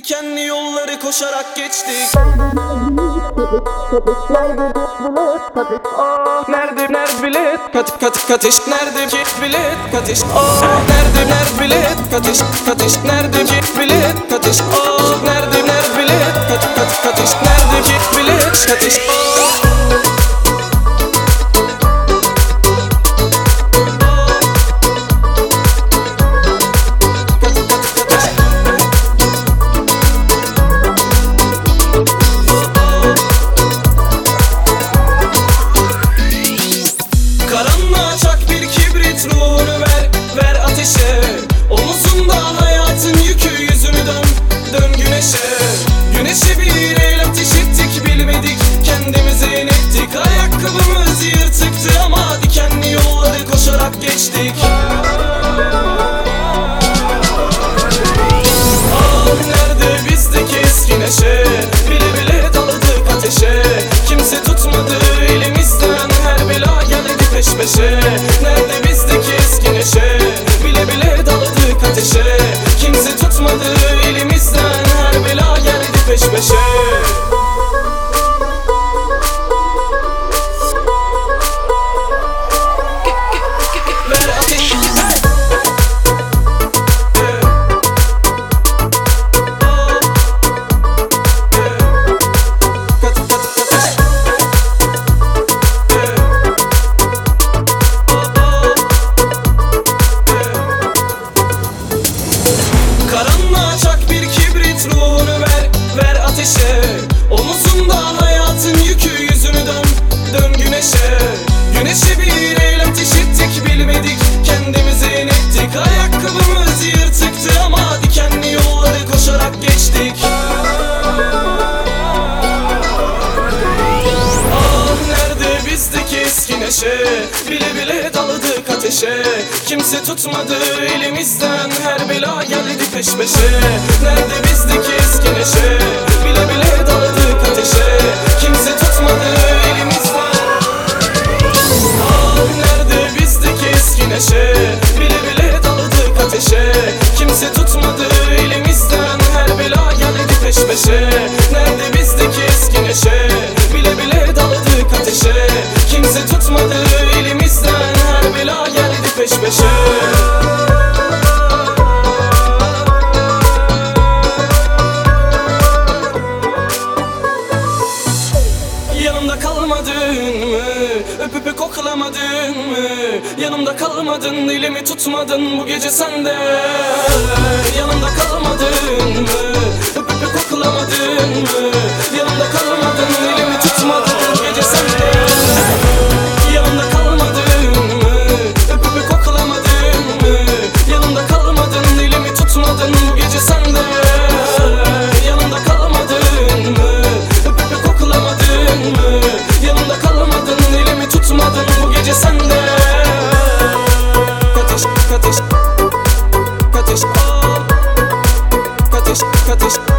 Dikenli yolları koşarak geçtik. Nerede bilet katış nerede ki bilet katış nerede bilet katış nerede ki bilet katış nerede bilet katış nerede ki bilet katış Karanlığa çak bir kibrit, ruhunu ver ateşe. Omuzunda hayatın yükü, yüzünü dön güneşe. Güneşe bir el ateş ettik, bilmedik kendimize inettik. Ayakkabımız yırtıktı ama dikenli yolları koşarak geçtik. Nerede bizdeki eski neşe, bile bile daladık ateşe. Kimse tutmadı elimizden, her bela geldi peş peşe. Nerede bizdeki eski neşe, bile bile daladık ateşe. Kimse tutmadı elimizden, her bela geldi peş peşe. Karanlığa çak bir kibrit, ruhunu ver ateşe. Omuzunda hayatın yükü, yüzünü dön güneşe. Güneşe bir el ateş ettik, bilmedik kendimize inettik. Ayakkabımız yırtıktı ama dikenli yolları koşarak geçtik. Nerede bizdeki eski neşe, bile bile daladık ateşe. Kimse tutmadı elimizden, her bela geldi peş peşe. Nerede bizdeki eski neşe, bile bile daladık ateşe. Kimse tutmadı elimizden. Nerede bizdeki eski neşe, bile bile daladık ateşe. Kimse tutmadı elimizden, her bela geldi peş peşe. Nerede bizdeki eski neşe, bile bile daladık ateşe. Kimse tutmadı elimizden, her bela geldi peş peşe. Yanımda kalmadın mı? Öpüp koklamadın mı? Yanımda kalmadın, elimi tutmadın bu gece sende. Yanımda kalmadın mı? Öpüp koklamadın mı? Yanımda kalmadın, elimi tutmadın bu gece sende. Yanımda kalmadın mı? Öpüp koklamadın mı? Yanımda kalmadın, elimi tutmadın bu gece sende. Yanımda kalmadın mı? Öpüp koklamadın mı? Yanımda kalmadın, elimi tutmadın bu gece sende. Katış